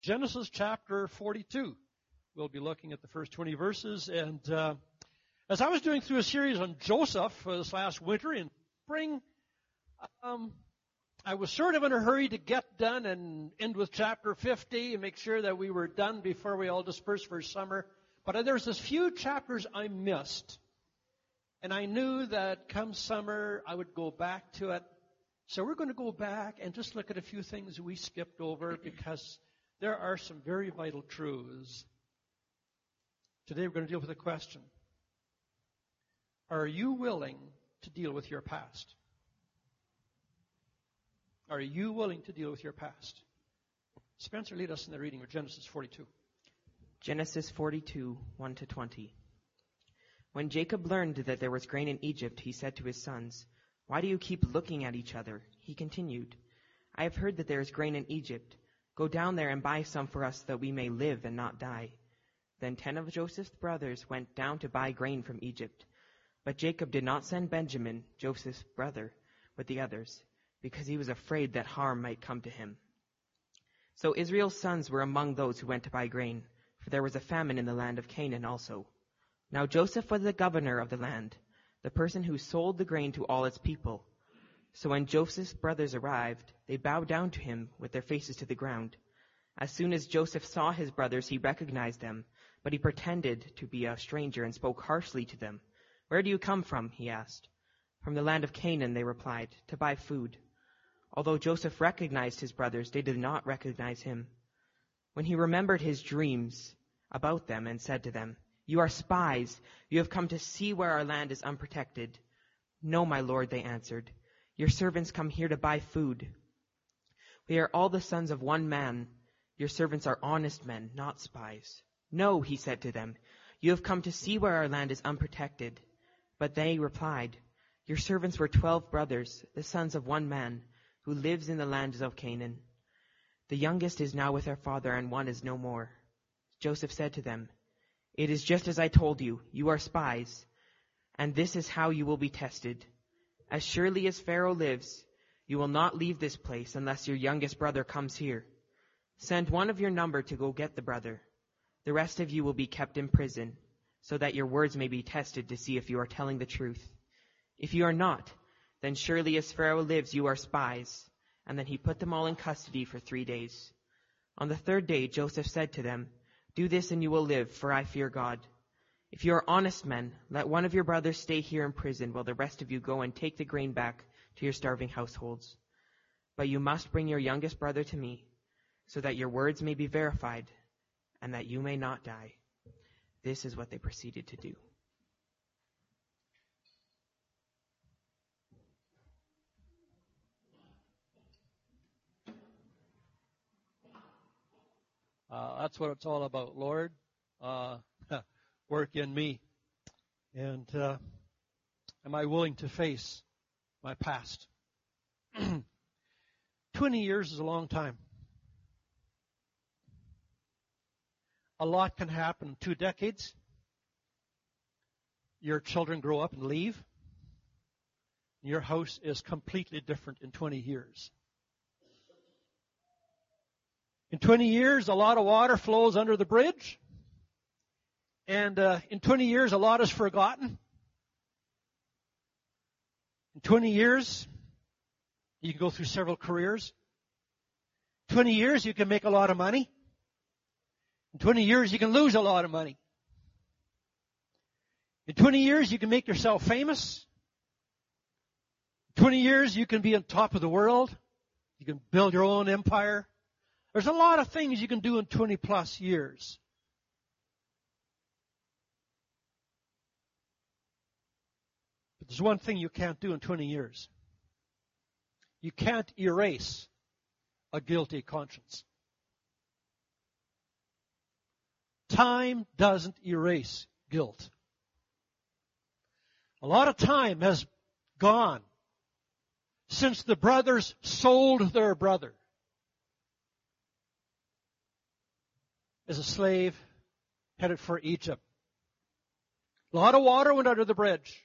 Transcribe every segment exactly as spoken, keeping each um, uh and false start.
Genesis chapter forty-two. We'll be looking at the first twenty verses. And uh, as I was doing through a series on Joseph uh, this last winter in spring, um, I was sort of in a hurry to get done and end with chapter fifty and make sure that we were done before we all dispersed for summer. But there's this few chapters I missed. And I knew that come summer I would go back to it. So we're going to go back and just look at a few things we skipped over because there are some very vital truths. Today we're going to deal with a question. Are you willing to deal with your past? Are you willing to deal with your past? Spencer, lead us in the reading of Genesis forty-two. Genesis forty-two, one to twenty. When Jacob learned that there was grain in Egypt, he said to his sons, "Why do you keep looking at each other?" He continued, "I have heard that there is grain in Egypt. Go down there and buy some for us that we may live and not die." Then ten of Joseph's brothers went down to buy grain from Egypt. But Jacob did not send Benjamin, Joseph's brother, with the others, because he was afraid that harm might come to him. So Israel's sons were among those who went to buy grain, for there was a famine in the land of Canaan also. Now Joseph was the governor of the land, the person who sold the grain to all its people. So when Joseph's brothers arrived, they bowed down to him with their faces to the ground. As soon as Joseph saw his brothers, he recognized them, but he pretended to be a stranger and spoke harshly to them. "Where do you come from?" he asked. "From the land of Canaan," they replied, "to buy food." Although Joseph recognized his brothers, they did not recognize him. When he remembered his dreams about them and said to them, "You are spies. You have come to see where our land is unprotected." "No, my lord," they answered. "Your servants come here to buy food. We are all the sons of one man. Your servants are honest men, not spies." "No," he said to them, "you have come to see where our land is unprotected." But they replied, "Your servants were twelve brothers, the sons of one man, who lives in the lands of Canaan. The youngest is now with our father, and one is no more." Joseph said to them, "It is just as I told you. You are spies, and this is how you will be tested. As surely as Pharaoh lives, you will not leave this place unless your youngest brother comes here. Send one of your number to go get the brother. The rest of you will be kept in prison, so that your words may be tested to see if you are telling the truth. If you are not, then surely as Pharaoh lives, you are spies." And then he put them all in custody for three days. On the third day, Joseph said to them, "Do this and you will live, for I fear God. If you are honest men, let one of your brothers stay here in prison while the rest of you go and take the grain back to your starving households. But you must bring your youngest brother to me, so that your words may be verified and that you may not die." This is what they proceeded to do. Uh, that's what it's all about, Lord. Uh, work in me. And uh, am I willing to face my past? Twenty years is a long time. A lot can happen in two decades. Your children grow up and leave. Your house is completely different in twenty years. In twenty years, a lot of water flows under the bridge. And uh, in twenty years, a lot is forgotten. In twenty years, you can go through several careers. twenty years, you can make a lot of money. In twenty years, you can lose a lot of money. In twenty years, you can make yourself famous. In twenty years, you can be on top of the world. You can build your own empire. There's a lot of things you can do in twenty plus years. But there's one thing you can't do in twenty years. You can't erase a guilty conscience. Time doesn't erase guilt. A lot of time has gone since the brothers sold their brother as a slave headed for Egypt. A lot of water went under the bridge.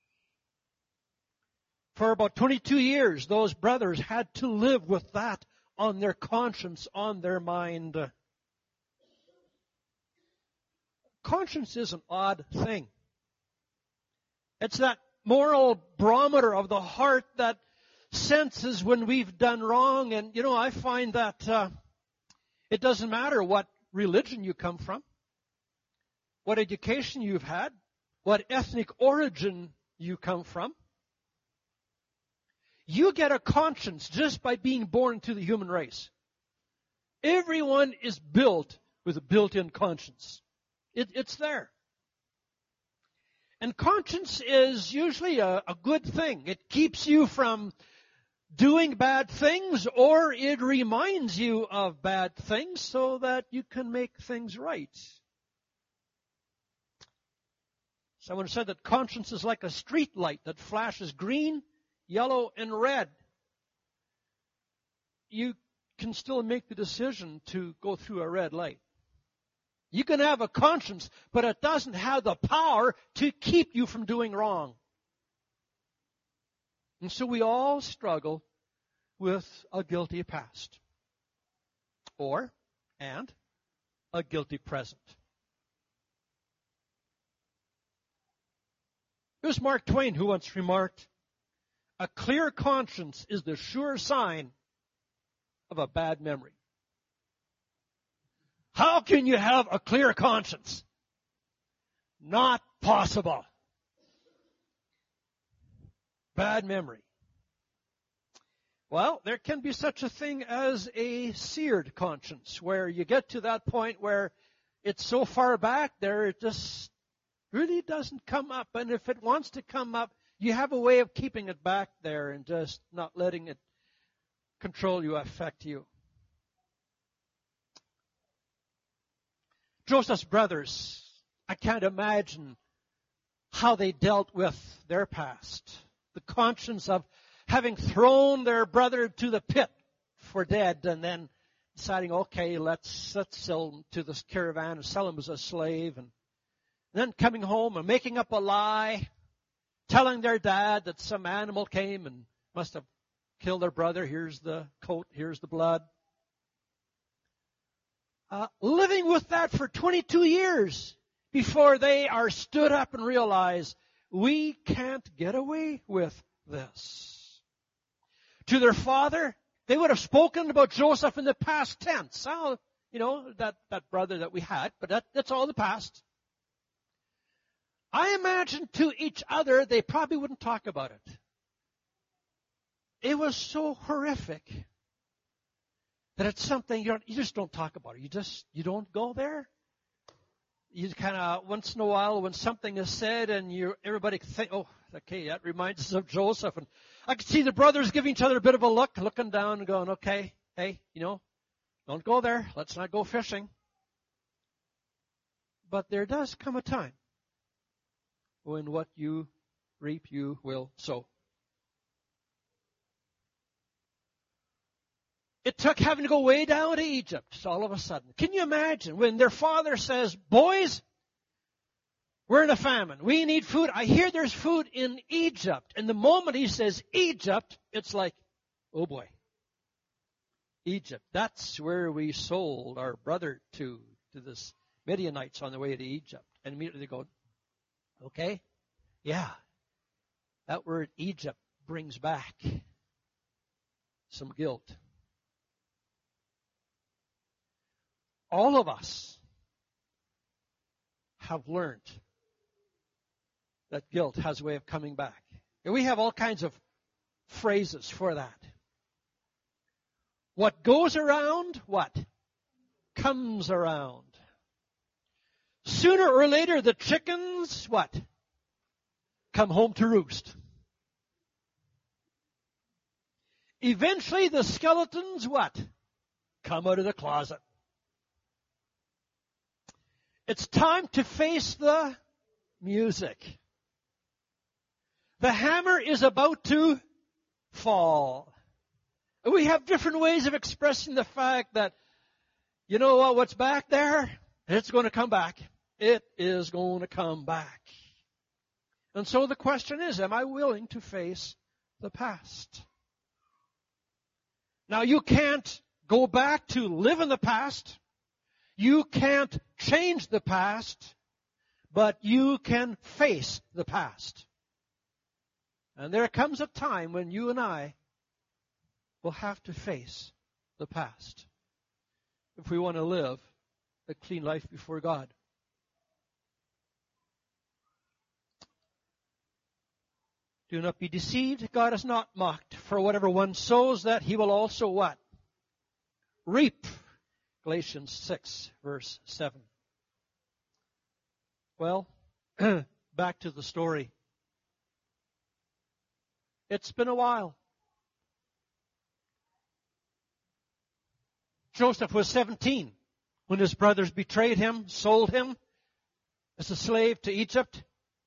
For about twenty-two years, those brothers had to live with that on their conscience, on their mind. Conscience is an odd thing. It's that moral barometer of the heart that senses when we've done wrong. And, you know, I find that uh, it doesn't matter what religion you come from, what education you've had, what ethnic origin you come from. You get a conscience just by being born into the human race. Everyone is built with a built-in conscience. It, it's there. And conscience is usually a, a good thing. It keeps you from doing bad things, or it reminds you of bad things so that you can make things right. Someone said that conscience is like a street light that flashes green, yellow, and red. You can still make the decision to go through a red light. You can have a conscience, but it doesn't have the power to keep you from doing wrong. And so we all struggle with a guilty past. Or, and, a guilty present. It was Mark Twain who once remarked, "A clear conscience is the sure sign of a bad memory." How can you have a clear conscience? Not possible. Bad memory. Well, there can be such a thing as a seared conscience, where you get to that point where it's so far back there, it just really doesn't come up. And if it wants to come up, you have a way of keeping it back there and just not letting it control you, affect you. Joseph's brothers, I can't imagine how they dealt with their past. The conscience of having thrown their brother to the pit for dead and then deciding, okay, let's, let's sell him to this caravan and sell him as a slave. And then coming home and making up a lie, telling their dad that some animal came and must have killed their brother. Here's the coat, here's the blood. Uh, living with that for twenty-two years before they are stood up and realize we can't get away with this. To their father, they would have spoken about Joseph in the past tense. Oh, you know, that, that brother that we had, but that, that's all the past. I imagine to each other, they probably wouldn't talk about it. It was so horrific that it's something you, don't, you just don't talk about it. You just, you don't go there. You kind of, once in a while, when something is said and you, everybody think, oh, okay, that reminds us of Joseph. And I could see the brothers giving each other a bit of a look, looking down and going, okay, hey, you know, don't go there. Let's not go fishing. But there does come a time when what you reap, you will sow. It took having to go way down to Egypt all of a sudden. Can you imagine when their father says, boys, we're in a famine. We need food. I hear there's food in Egypt. And the moment he says Egypt, it's like, oh boy. Egypt. That's where we sold our brother to, to this Midianites on the way to Egypt. And immediately they go, okay, yeah. That word Egypt brings back some guilt. All of us have learned that guilt has a way of coming back. And we have all kinds of phrases for that. What goes around, what? Comes around. Sooner or later, the chickens, what? Come home to roost. Eventually, the skeletons, what? Come out of the closet. It's time to face the music. The hammer is about to fall. And we have different ways of expressing the fact that, you know what, what's back there? It's going to come back. It is going to come back. And so the question is, am I willing to face the past? Now, you can't go back to live in the past. You can't change the past, but you can face the past. And there comes a time when you and I will have to face the past if we want to live a clean life before God. Do not be deceived. God is not mocked. For whatever one sows, that he will also what? Reap. Galatians six, verse seven. Well, back to the story. It's been a while. Joseph was seventeen when his brothers betrayed him, sold him as a slave to Egypt.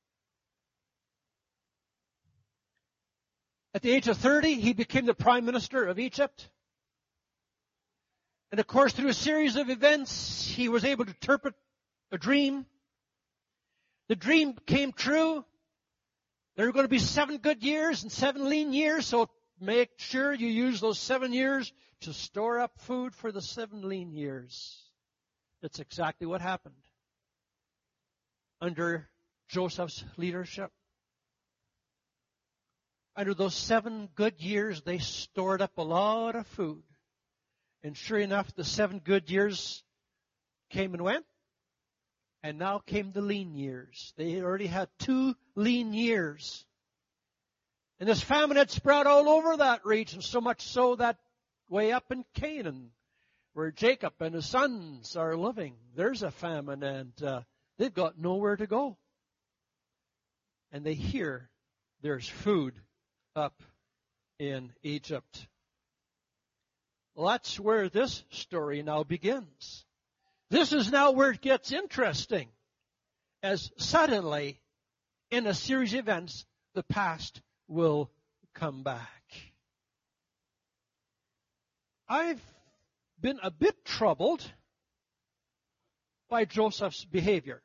At the age of thirty, he became the prime minister of Egypt. And of course, through a series of events, he was able to interpret a dream. The dream came true. There were going to be seven good years and seven lean years, so make sure you use those seven years to store up food for the seven lean years. That's exactly what happened under Joseph's leadership. Under those seven good years, they stored up a lot of food. And sure enough, the seven good years came and went. And now came the lean years. They already had two lean years. And this famine had spread all over that region, so much so that way up in Canaan, where Jacob and his sons are living, there's a famine, and uh, they've got nowhere to go. And they hear there's food up in Egypt. Well, that's where this story now begins. This is now where it gets interesting, as suddenly, in a series of events, the past will come back. I've been a bit troubled by Joseph's behavior.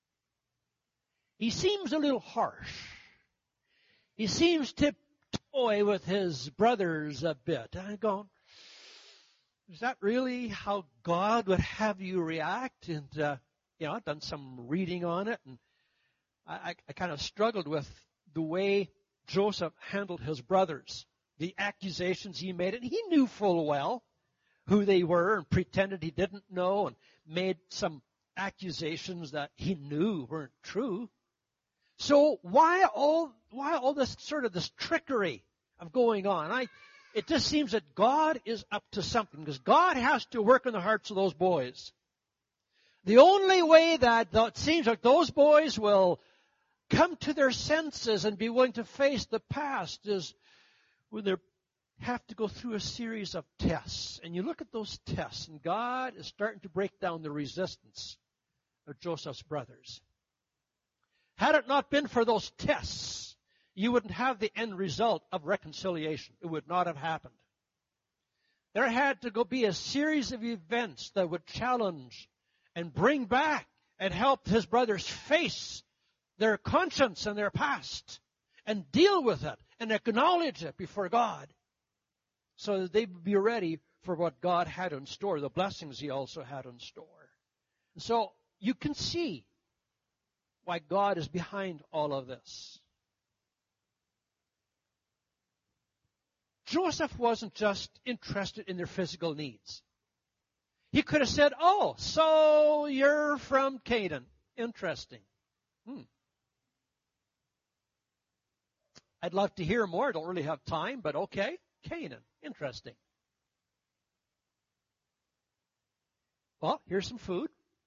He seems a little harsh. He seems to toy with his brothers a bit. I'm going, is that really how God would have you react? And, uh, you know, I've done some reading on it, and I, I, I kind of struggled with the way Joseph handled his brothers, the accusations he made. And he knew full well who they were and pretended he didn't know and made some accusations that he knew weren't true. So why all, why all this sort of this trickery of going on? I, It just seems that God is up to something, because God has to work in the hearts of those boys. The only way that it seems like those boys will come to their senses and be willing to face the past is when they have to go through a series of tests. And you look at those tests, and God is starting to break down the resistance of Joseph's brothers. Had it not been for those tests, you wouldn't have the end result of reconciliation. It would not have happened. There had to go be a series of events that would challenge and bring back and help his brothers face their conscience and their past and deal with it and acknowledge it before God, so that they would be ready for what God had in store, the blessings he also had in store. And so you can see why God is behind all of this. Joseph wasn't just interested in their physical needs. He could have said, oh, so you're from Canaan. Interesting. Hmm. I'd love to hear more. I don't really have time, but okay. Canaan. Interesting. Well, here's some food.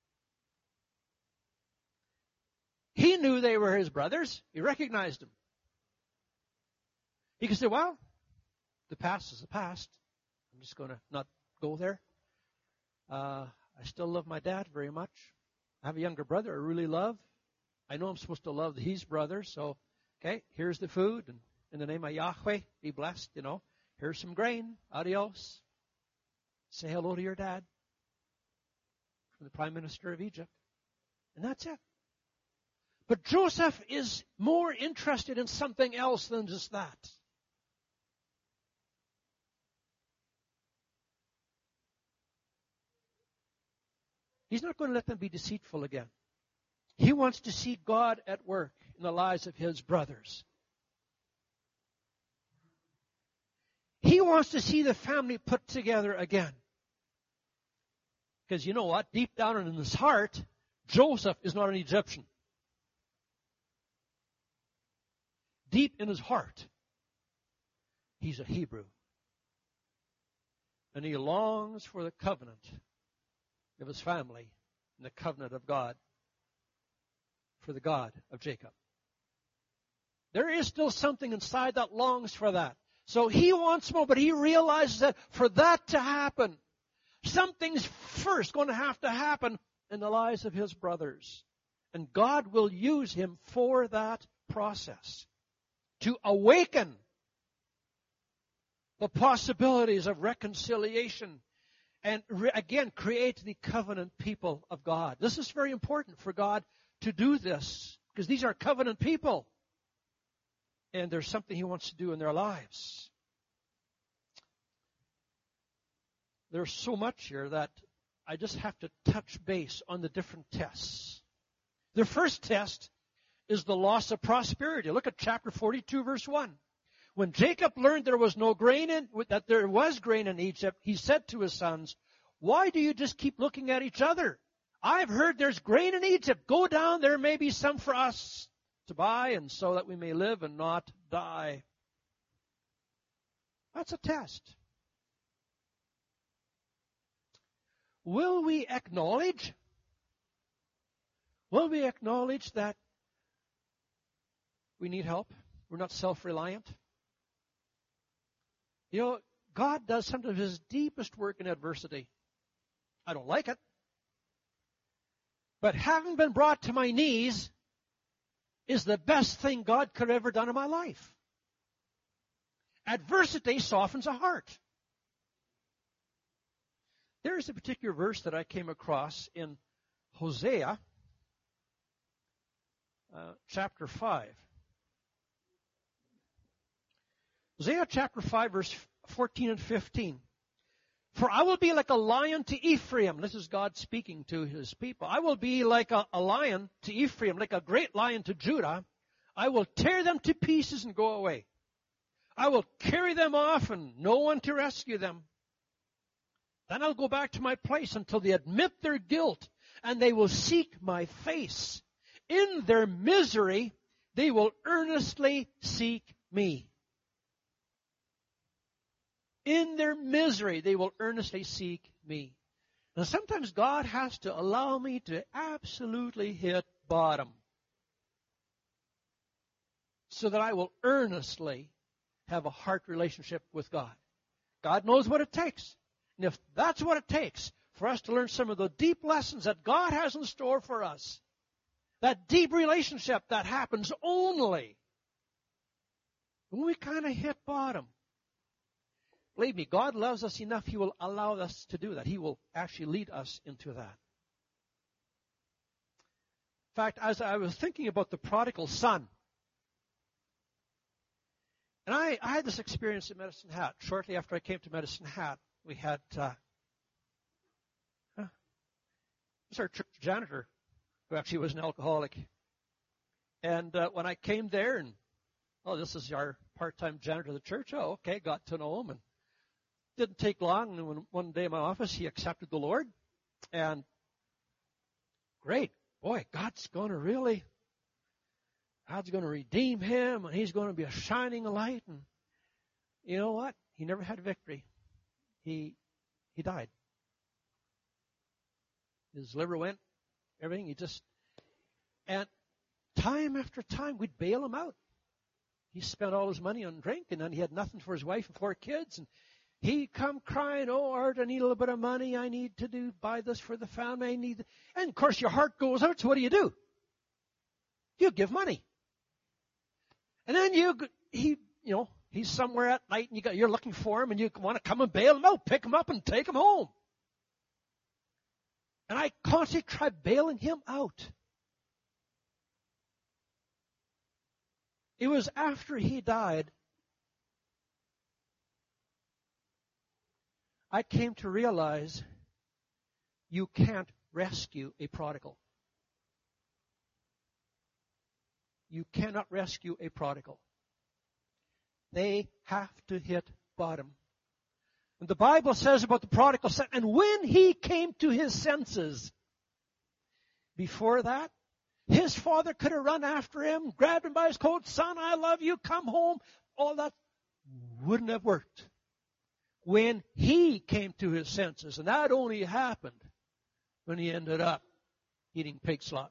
He knew they were his brothers. He recognized them. He could say, well, the past is the past. I'm just going to not go there. Uh, I still love my dad very much. I have a younger brother I really love. I know I'm supposed to love his brother, so, okay, here's the food. And in the name of Yahweh, be blessed, you know. Here's some grain. Adios. Say hello to your dad. From the Prime Minister of Egypt. And that's it. But Joseph is more interested in something else than just that. He's not going to let them be deceitful again. He wants to see God at work in the lives of his brothers. He wants to see the family put together again. Because you know what? Deep down in his heart, Joseph is not an Egyptian. Deep in his heart, he's a Hebrew. And he longs for the covenant of his family and the covenant of God, for the God of Jacob. There is still something inside that longs for that. So he wants more, but he realizes that for that to happen, something's first going to have to happen in the lives of his brothers. And God will use him for that process to awaken the possibilities of reconciliation and re- again create the covenant people of God. This is very important for God to do this because these are covenant people. And there's something he wants to do in their lives. There's so much here that I just have to touch base on the different tests. The first test is the loss of prosperity. Look at chapter forty-two, verse one. When Jacob learned there was no grain in, that there was grain in Egypt, he said to his sons, "Why do you just keep looking at each other? I've heard there's grain in Egypt. Go down, there may be some for us to buy, and so that we may live and not die." That's a test. Will we acknowledge? Will we acknowledge that we need help? We're not self-reliant. You know, God does some of his deepest work in adversity. I don't like it. But having been brought to my knees is the best thing God could have ever done in my life. Adversity softens a heart. There is a particular verse that I came across in Hosea uh, chapter five. Hosea chapter five, verse fourteen and fifteen. "For I will be like a lion to Ephraim." This is God speaking to his people. "I will be like a, a lion to Ephraim, like a great lion to Judah. I will tear them to pieces and go away. I will carry them off and no one to rescue them. Then I'll go back to my place until they admit their guilt and they will seek my face. In their misery, they will earnestly seek me." In their misery, they will earnestly seek me. Now, sometimes God has to allow me to absolutely hit bottom so that I will earnestly have a heart relationship with God. God knows what it takes. And if that's what it takes for us to learn some of the deep lessons that God has in store for us, that deep relationship that happens only when we kind of hit bottom. Believe me, God loves us enough, he will allow us to do that. He will actually lead us into that. In fact, as I was thinking about the prodigal son, and I, I had this experience at Medicine Hat. Shortly after I came to Medicine Hat, we had, uh, huh, it was our church janitor, who actually was an alcoholic. And uh, when I came there, and, oh, this is our part-time janitor of the church. Oh, okay, got to know him, and didn't take long, and when, one day in my office, he accepted the Lord. And great. Boy, God's going to really, God's going to redeem him, and he's going to be a shining light. And you know what? He never had victory. He he died. His liver went, everything. He just, and time after time, we'd bail him out. He spent all his money on drink, and then he had nothing for his wife and four kids, and he'd come crying, "Oh, Art, I need a little bit of money. I need to do buy this for the family. I need," and of course your heart goes out. So what do you do? You give money, and then you he you know he's somewhere at night, and you got you're looking for him, and you want to come and bail him out, pick him up, and take him home. And I constantly tried bailing him out. It was after he died I came to realize you can't rescue a prodigal. You cannot rescue a prodigal. They have to hit bottom. And the Bible says about the prodigal son, and when he came to his senses, before that, his father could have run after him, grabbed him by his coat, son, I love you, come home. All that wouldn't have worked. When he came to his senses, and that only happened when he ended up eating pig slop.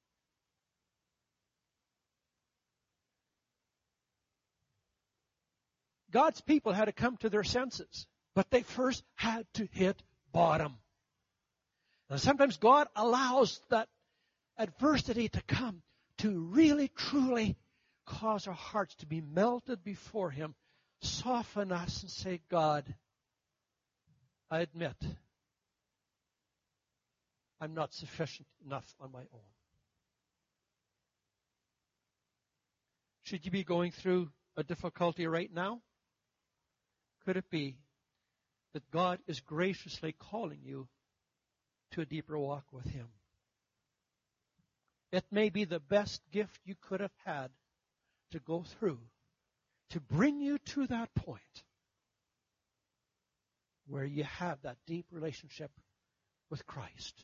God's people had to come to their senses, but they first had to hit bottom. Now, sometimes God allows that adversity to come to really, truly cause our hearts to be melted before Him, soften us and say, God, I admit I'm not sufficient enough on my own. Should you be going through a difficulty right now? Could it be that God is graciously calling you to a deeper walk with Him? It may be the best gift you could have had to go through, to bring you to that point where you have that deep relationship with Christ.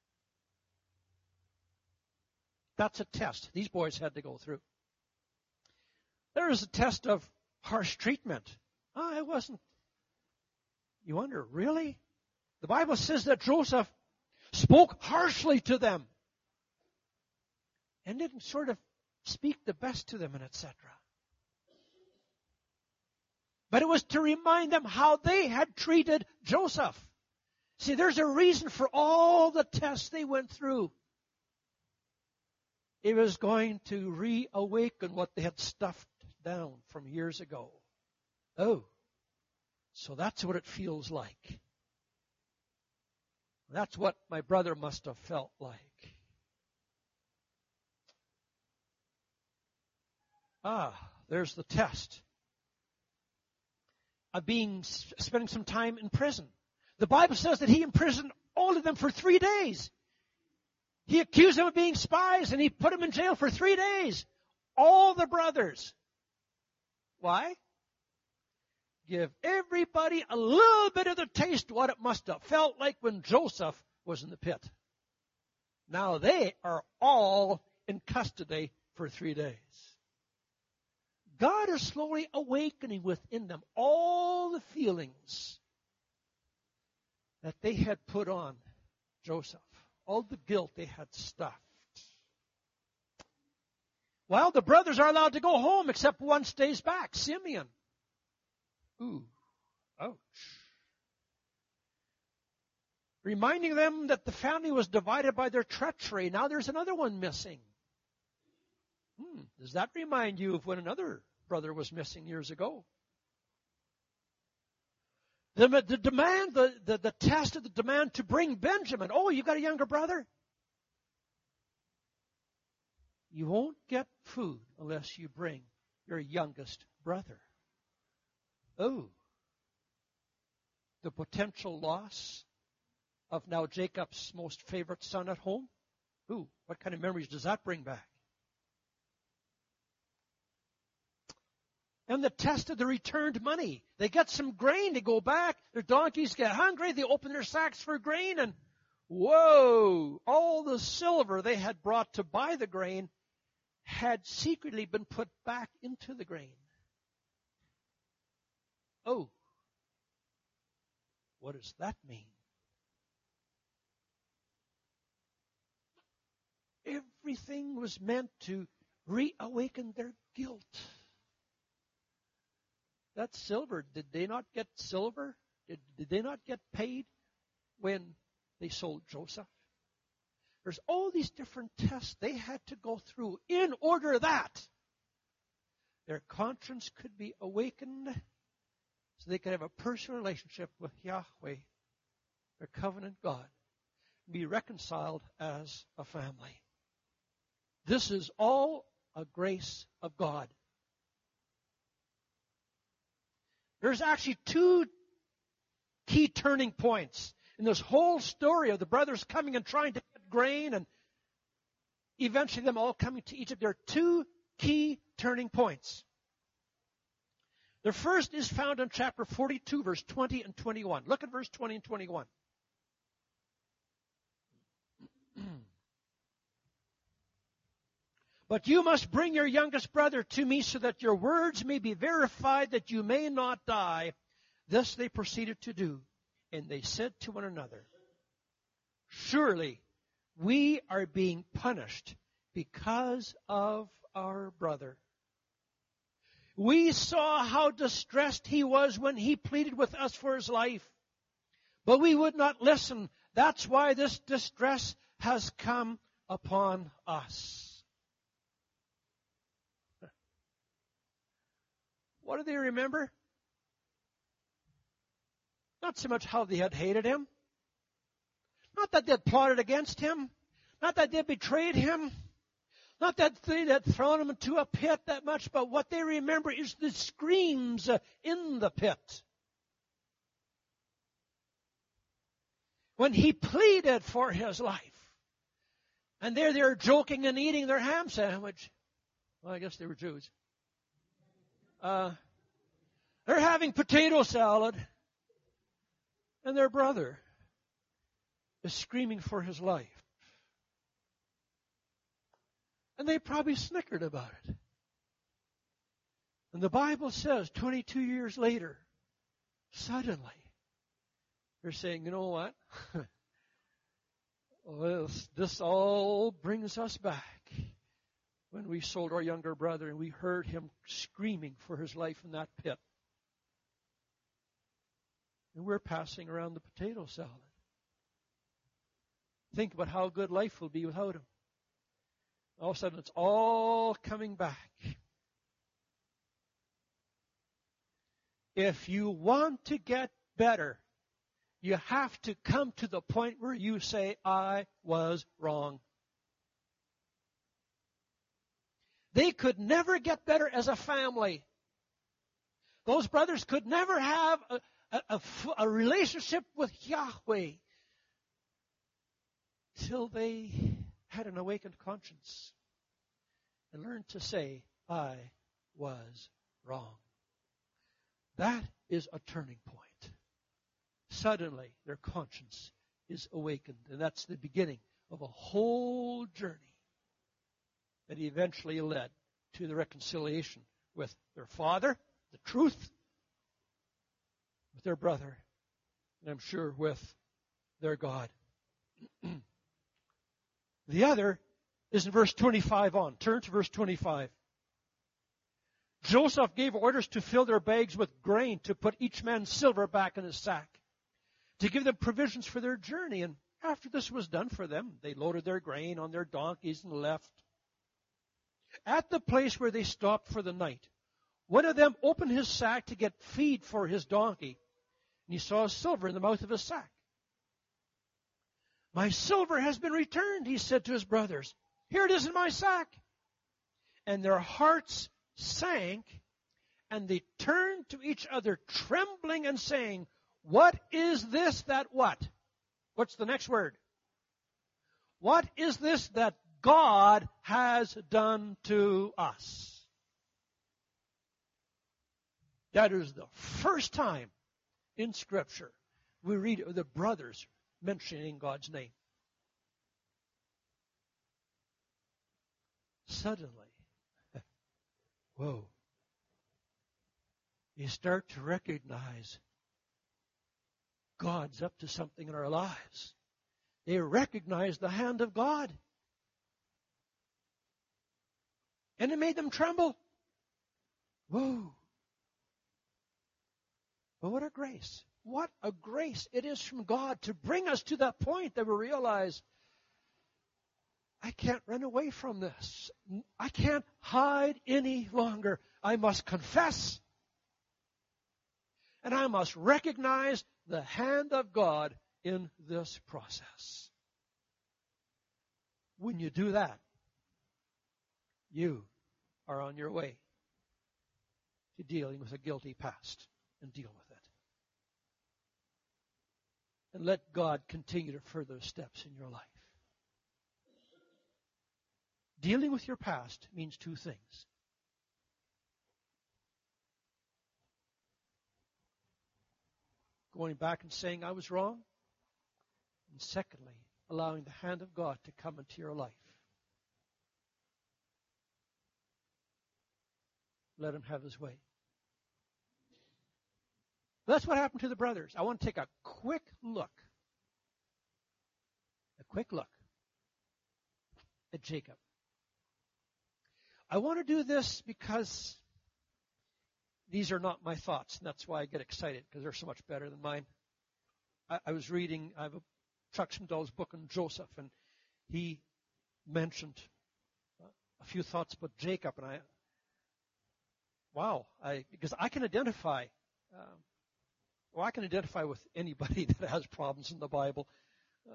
That's a test these boys had to go through. There is a test of harsh treatment. Oh, it wasn't. You wonder, really? The Bible says that Joseph spoke harshly to them and didn't sort of speak the best to them, and et cetera. But it was to remind them how they had treated Joseph. See, there's a reason for all the tests they went through. It was going to reawaken what they had stuffed down from years ago. Oh, so that's what it feels like. That's what my brother must have felt like. Ah, there's the test of being, spending some time in prison. The Bible says that he imprisoned all of them for three days. He accused them of being spies, and he put them in jail for three days. All the brothers. Why? Give everybody a little bit of the taste of what it must have felt like when Joseph was in the pit. Now they are all in custody for three days. God is slowly awakening within them all the feelings that they had put on Joseph, all the guilt they had stuffed. Well, the brothers are allowed to go home except one stays back, Simeon. Ooh, ouch. Reminding them that the family was divided by their treachery. Now there's another one missing. Hmm, does that remind you of when another brother was missing years ago? The, the demand, the, the, the test of the demand to bring Benjamin. Oh, you got a younger brother? You won't get food unless you bring your youngest brother. Oh, the potential loss of now Jacob's most favorite son at home. Ooh, what kind of memories does that bring back? And the test of the returned money. They get some grain, they go back, their donkeys get hungry, they open their sacks for grain, and whoa, all the silver they had brought to buy the grain had secretly been put back into the grain. Oh, what does that mean? Everything was meant to reawaken their guilt. That silver, did they not get silver? Did, did they not get paid when they sold Joseph? There's all these different tests they had to go through in order that their conscience could be awakened so they could have a personal relationship with Yahweh, their covenant God, and be reconciled as a family. This is all a grace of God. There's actually two key turning points in this whole story of the brothers coming and trying to get grain and eventually them all coming to Egypt, there are two key turning points. The first is found in chapter forty-two, verse twenty and twenty-one. Look at verse twenty and twenty-one. But you must bring your youngest brother to me so that your words may be verified, that you may not die. This they proceeded to do. And they said to one another, surely we are being punished because of our brother. We saw how distressed he was when he pleaded with us for his life. But we would not listen. That's why this distress has come upon us. What do they remember? Not so much how they had hated him. Not that they had plotted against him. Not that they had betrayed him. Not that they had thrown him into a pit that much, but what they remember is the screams in the pit. When he pleaded for his life. And there they were joking and eating their ham sandwich. Well, I guess they were Jews. Uh, they're having potato salad. And their brother is screaming for his life. And they probably snickered about it. And the Bible says twenty-two years later, suddenly, they're saying, you know what? Well, this, this all brings us back when we sold our younger brother and we heard him screaming for his life in that pit. And we're passing around the potato salad. Think about how good life will be without him. All of a sudden, it's all coming back. If you want to get better, you have to come to the point where you say, I was wrong. They could never get better as a family. Those brothers could never have a, a, a, a relationship with Yahweh till they had an awakened conscience and learned to say, I was wrong. That is a turning point. Suddenly, their conscience is awakened, and that's the beginning of a whole journey that eventually led to the reconciliation with their father, the truth, with their brother, and I'm sure with their God. The other is in verse twenty-five on. Turn to verse twenty-five. Joseph gave orders to fill their bags with grain, to put each man's silver back in his sack, to give them provisions for their journey. And after this was done for them, they loaded their grain on their donkeys and left. At the place where they stopped for the night, one of them opened his sack to get feed for his donkey, and he saw silver in the mouth of his sack. My silver has been returned, he said to his brothers. Here it is in my sack. And their hearts sank, and they turned to each other, trembling and saying, what is this that what? What's the next word? What is this that God has done to us? That is the first time in Scripture we read of the brothers mentioning God's name. Suddenly, whoa, you start to recognize God's up to something in our lives. They recognize the hand of God. And it made them tremble. Whoa. But what a grace. What a grace it is from God to bring us to that point that we realize, I can't run away from this. I can't hide any longer. I must confess. And I must recognize the hand of God in this process. When you do that, you are on your way to dealing with a guilty past and deal with it. and let God continue to further steps in your life. Dealing with your past means two things. Going back and saying I was wrong. And secondly, allowing the hand of God to come into your life. Let him have his way. That's what happened to the brothers. I want to take a quick look. A quick look at Jacob. I want to do this because these are not my thoughts, and that's why I get excited, because they're so much better than mine. I, I was reading, I have a Chuck Swindoll's book on Joseph, and he mentioned a few thoughts about Jacob, and I, wow, I because I can identify, um, well, I can identify with anybody that has problems in the Bible. Uh,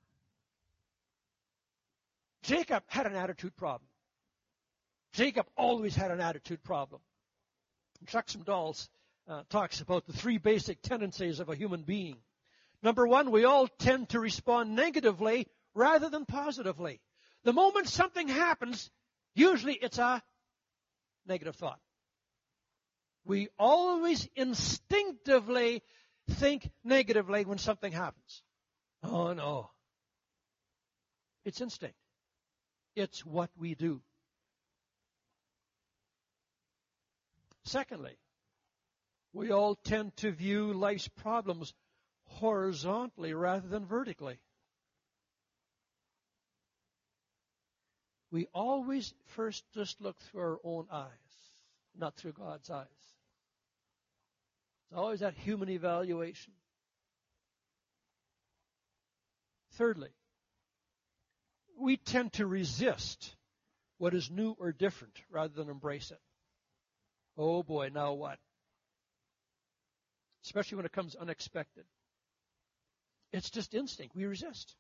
Jacob had an attitude problem. Jacob always had an attitude problem. Chuck Swindoll uh, talks about the three basic tendencies of a human being. Number one, we all tend to respond negatively rather than positively. The moment something happens, usually it's a negative thought. We always instinctively think negatively when something happens. Oh, no. It's instinct. It's what we do. Secondly, we all tend to view life's problems horizontally rather than vertically. We always first just look through our own eyes, not through God's eyes. It's always that human evaluation. Thirdly, we tend to resist what is new or different rather than embrace it. Oh boy, now what? Especially when it comes unexpected. It's just instinct. We resist.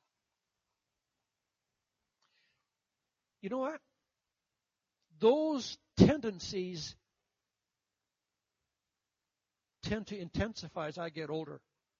You know what? Those tendencies tend to intensify as I get older.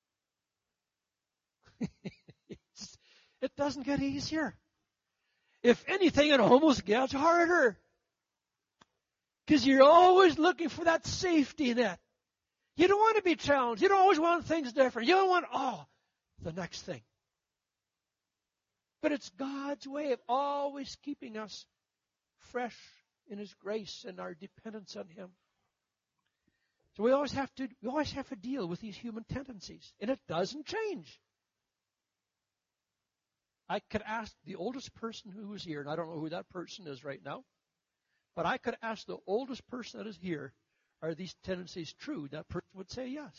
It doesn't get easier. If anything, it almost gets harder. Because you're always looking for that safety net. You don't want to be challenged. You don't always want things different. You don't want, oh, the next thing. But it's God's way of always keeping us fresh in His grace and our dependence on Him. So we always have to, we always have to deal with these human tendencies. And it doesn't change. I could ask the oldest person who was here, and I don't know who that person is right now, but I could ask the oldest person that is here, are these tendencies true? That person would say yes.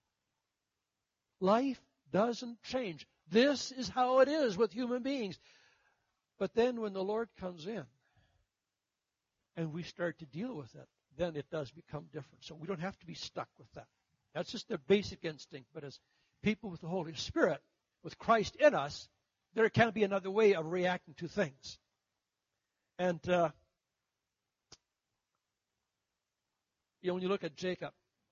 Life doesn't change. This is how it is with human beings. But then when the Lord comes in and we start to deal with it, then it does become different. So we don't have to be stuck with that. That's just the basic instinct. But as people with the Holy Spirit, with Christ in us, there can be another way of reacting to things. And, uh, you know, when you look at Jacob,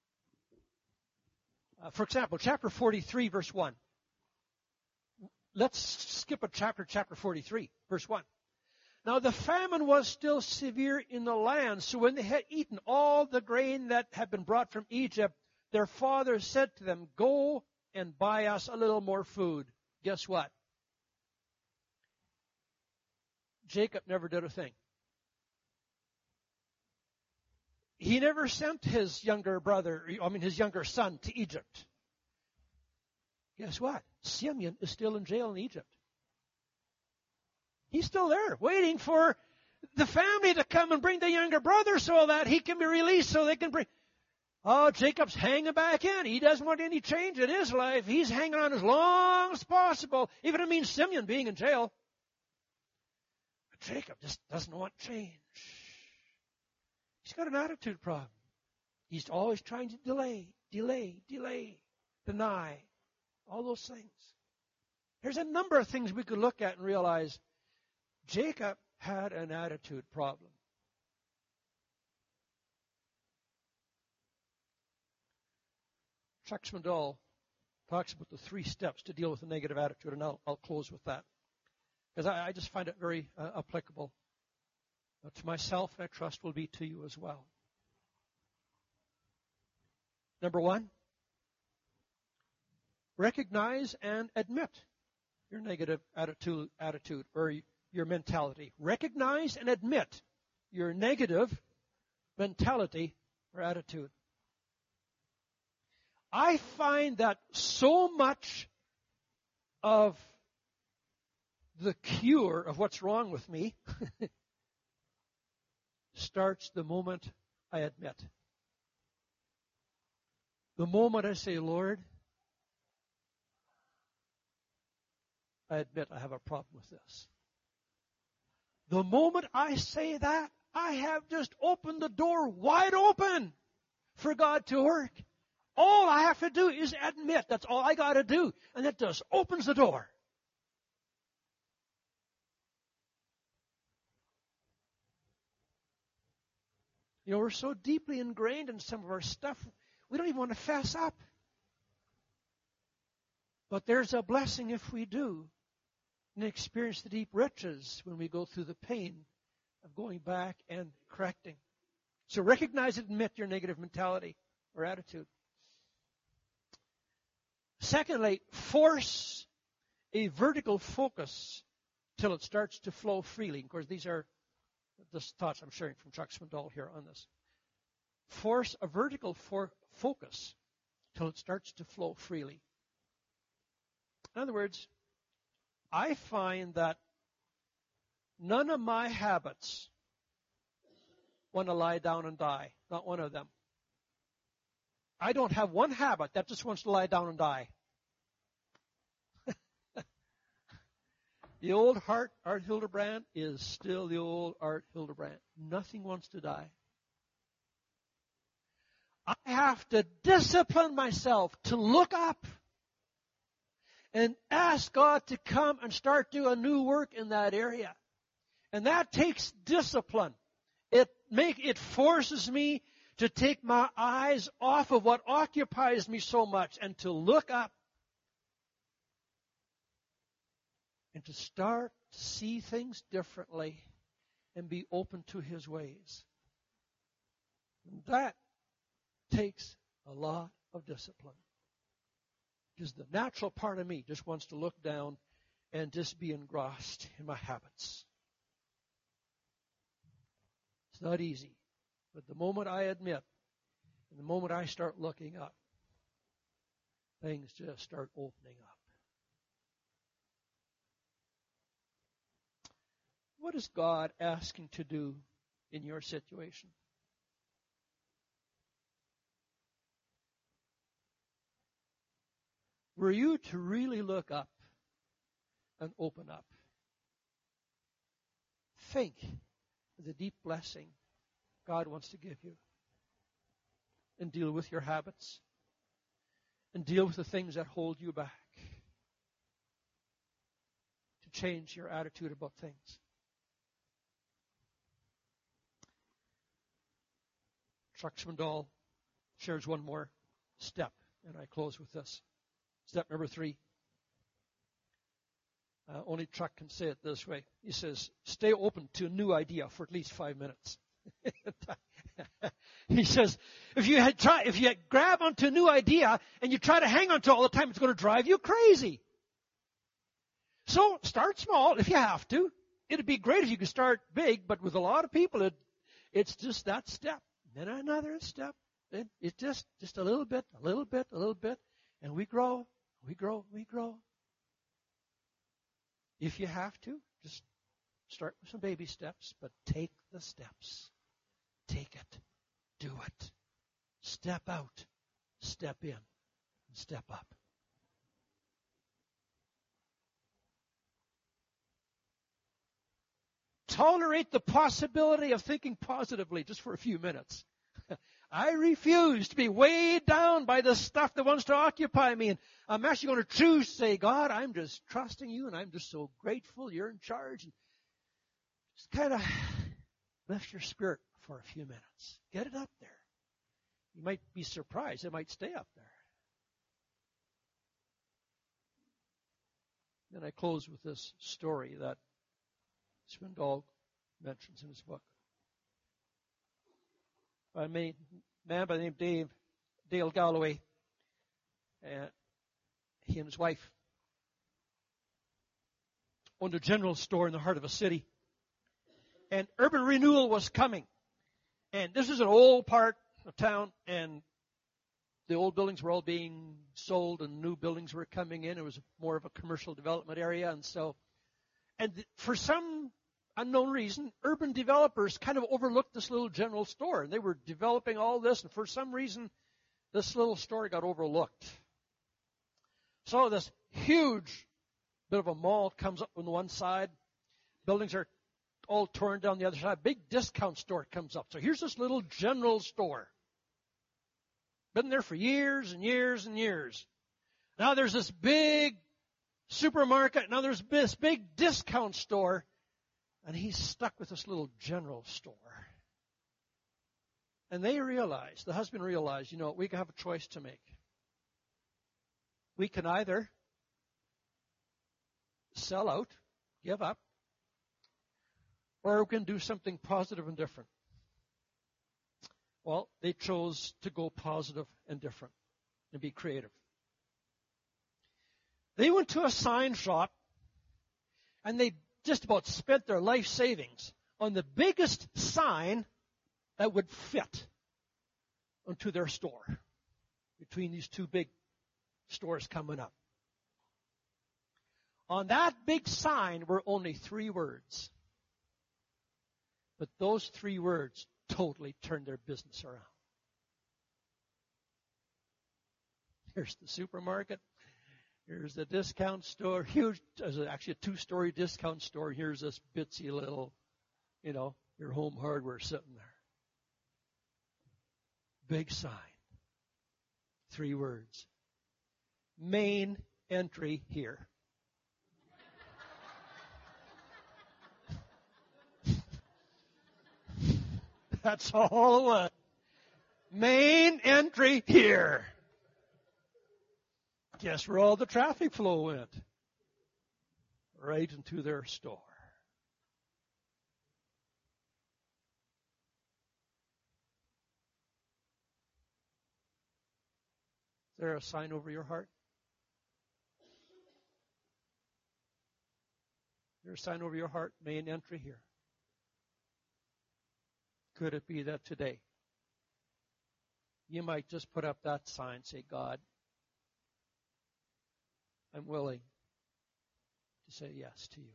uh, for example, chapter forty-three, verse one. Let's skip a chapter, chapter forty-three, verse one. Now the famine was still severe in the land, so when they had eaten all the grain that had been brought from Egypt, their father said to them, go and buy us a little more food. Guess what? Jacob never did a thing. He never sent his younger brother, I mean his younger son, to Egypt. Guess what? Simeon is still in jail in Egypt. He's still there, waiting for the family to come and bring the younger brother so that he can be released, so they can bring... Oh, Jacob's hanging back in. He doesn't want any change in his life. He's hanging on as long as possible, even if it means Simeon being in jail. But Jacob just doesn't want change. He's got an attitude problem. He's always trying to delay, delay, delay, deny, all those things. There's a number of things we could look at and realize Jacob had an attitude problem. Chuck Swindoll talks about the three steps to deal with a negative attitude, and I'll, I'll close with that. Because I, I just find it very uh, applicable uh, to myself, and I trust will be to you as well. Number one, recognize and admit your negative attitude, attitude or your mentality. Recognize and admit your negative mentality or attitude. I find that so much of the cure of what's wrong with me starts the moment I admit. The moment I say, Lord, I admit I have a problem with this. The moment I say that, I have just opened the door wide open for God to work. All I have to do is admit. That's all I got to do. And that just opens the door. You know, we're so deeply ingrained in some of our stuff, we don't even want to fess up. But there's a blessing if we do and experience the deep riches when we go through the pain of going back and correcting. So recognize and admit your negative mentality or attitude. Secondly, force a vertical focus till it starts to flow freely. Of course, these are the thoughts I'm sharing from Chuck Swindoll here on this. Force a vertical for focus till it starts to flow freely. In other words, I find that none of my habits want to lie down and die. Not one of them. I don't have one habit that just wants to lie down and die. The old Art, Art Hildebrand is still the old Art Hildebrand. Nothing wants to die. I have to discipline myself to look up and ask God to come and start doing new work in that area. And that takes discipline. It make it forces me to take my eyes off of what occupies me so much and to look up and to start to see things differently and be open to His ways. And that takes a lot of discipline. Because the natural part of me just wants to look down and just be engrossed in my habits. It's not easy. But the moment I admit, and the moment I start looking up, things just start opening up. What is God asking to do in your situation? Were you to really look up and open up, think of the deep blessing God wants to give you, and deal with your habits, and deal with the things that hold you back, to change your attitude about things. Chuck Swindoll shares one more step, and I close with this. Step number three. Uh, only Chuck can say it this way. He says, stay open to a new idea for at least five minutes. He says, if you had try, if you had grab onto a new idea and you try to hang on to it all the time, it's going to drive you crazy. So start small if you have to. It'd be great if you could start big, but with a lot of people, it, it's just that step. Then another step. Then it's just, just a little bit, a little bit, a little bit. And we grow, we grow, we grow. If you have to, just start with some baby steps, but take the steps. Take it. Do it. Step out. Step in. And step up. Tolerate the possibility of thinking positively just for a few minutes. I refuse to be weighed down by the stuff that wants to occupy me. And I'm actually going to choose to say, God, I'm just trusting you and I'm just so grateful you're in charge. And just kind of lift your spirit for a few minutes. Get it up there. You might be surprised. It might stay up there. And I close with this story that Swindoll mentions in his book. A man by the name of Dave, Dale Galloway, uh, he and his wife owned a general store in the heart of a city. And urban renewal was coming. And this is an old part of town, and the old buildings were all being sold and new buildings were coming in. It was more of a commercial development area. And so, and for some unknown reason, urban developers kind of overlooked this little general store. And they were developing all this, and for some reason, this little store got overlooked. So this huge bit of a mall comes up on the one side. Buildings are all torn down the other side. Big discount store comes up. So here's this little general store. Been there for years and years and years. Now there's this big supermarket. Now there's this big discount store. And he's stuck with this little general store. And they realized, the husband realized, you know, we have a choice to make. We can either sell out, give up, or we can do something positive and different. Well, they chose to go positive and different and be creative. They went to a sign shop, and they just about spent their life savings on the biggest sign that would fit onto their store between these two big stores coming up. On that big sign were only three words. But those three words totally turned their business around. Here's the supermarket. Here's the discount store. Huge, actually a two-story discount store. Here's this bitsy little, you know, your home hardware sitting there. Big sign. Three words. Main entry here. That's all it was. Main entry here. Guess where all the traffic flow went? Right into their store. Is there a sign over your heart? Is there a sign over your heart? Main entry here. Could it be that today you might just put up that sign, say, God, I'm willing to say yes to you.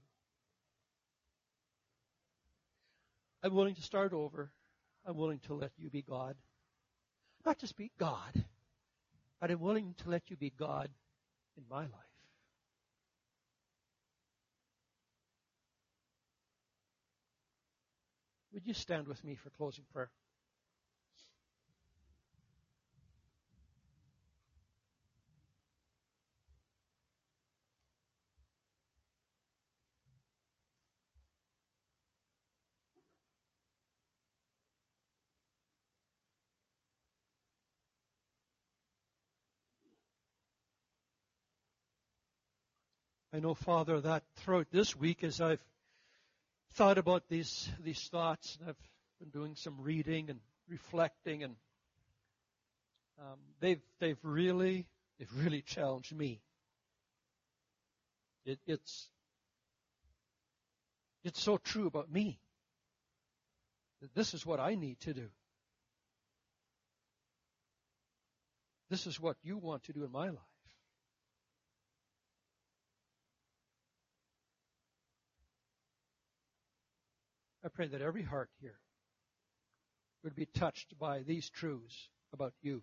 I'm willing to start over. I'm willing to let you be God. Not just be God, but I'm willing to let you be God in my life. Would you stand with me for closing prayer? I know, Father, that throughout this week as I've thought about these these thoughts, and I've been doing some reading and reflecting, and um, they've they've really they've really challenged me. It, it's it's so true about me that this is what I need to do. This is what you want to do in my life. I pray that every heart here would be touched by these truths about you.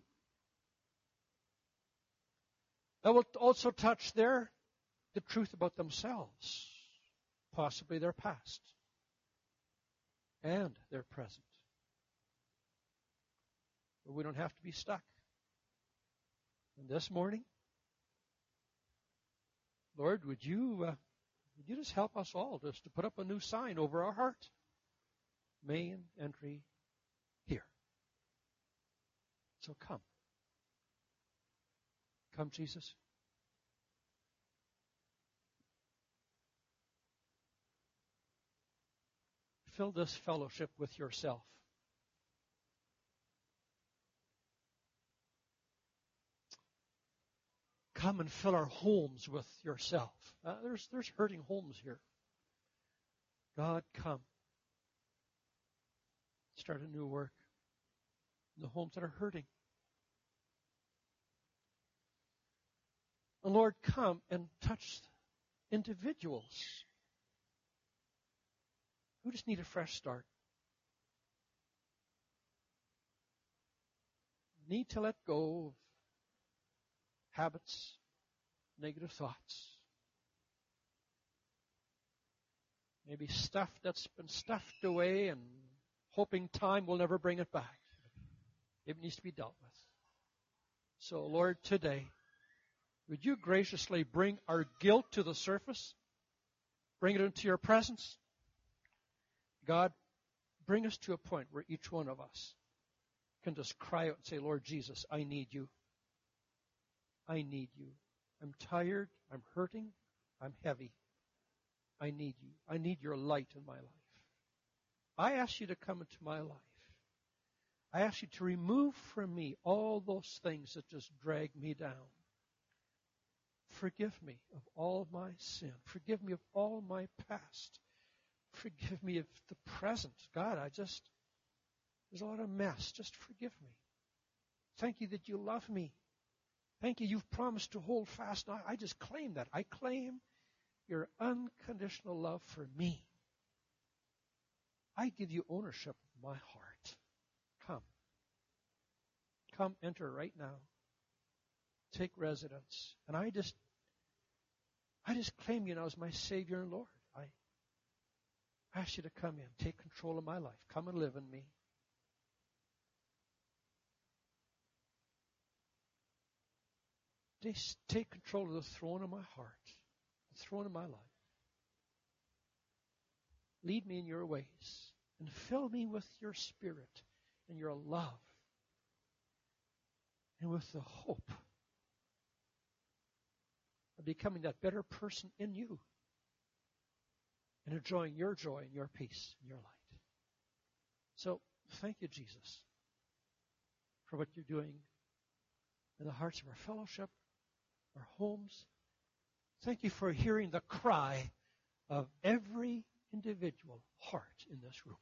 That will also touch their the truth about themselves, possibly their past and their present. But we don't have to be stuck. And this morning, Lord, would you uh, would you just help us all just to put up a new sign over our heart? Main entry here. So come. Come, Jesus. fill this fellowship with yourself. Come and fill our homes with yourself. Uh, there's, there's hurting homes here. God, come. Start a new work in the homes that are hurting. And Lord, come and touch individuals who just need a fresh start. Need to let go of habits, negative thoughts. Maybe stuff that's been stuffed away and hoping time will never bring it back. It needs to be dealt with. So, Lord, today, would you graciously bring our guilt to the surface? Bring it into your presence? God, bring us to a point where each one of us can just cry out and say, Lord Jesus, I need you. I need you. I'm tired. I'm hurting. I'm heavy. I need you. I need your light in my life. I ask you to come into my life. I ask you to remove from me all those things that just drag me down. Forgive me of all of my sin. Forgive me of all my past. Forgive me of the present. God, I just, there's a lot of mess. Just forgive me. Thank you that you love me. Thank you, you've promised to hold fast. I just claim that. I claim your unconditional love for me. I give you ownership of my heart. Come. Come, enter right now. Take residence. And I just, I just claim you now as my Savior and Lord. I ask you to come in. Take control of my life. Come and live in me. Take control of the throne of my heart, the throne of my life. Lead me in your ways and fill me with your Spirit and your love and with the hope of becoming that better person in you and enjoying your joy and your peace and your light. So thank you, Jesus, for what you're doing in the hearts of our fellowship, our homes. Thank you for hearing the cry of every individual heart in this room.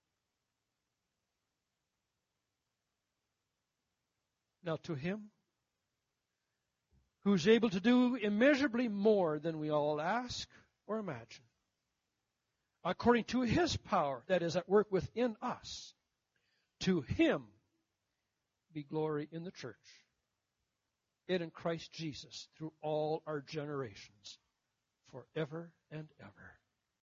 Now to him who's able to do immeasurably more than we all ask or imagine, according to his power that is at work within us, to him be glory in the church, it in Christ Jesus, through all our generations, forever and ever.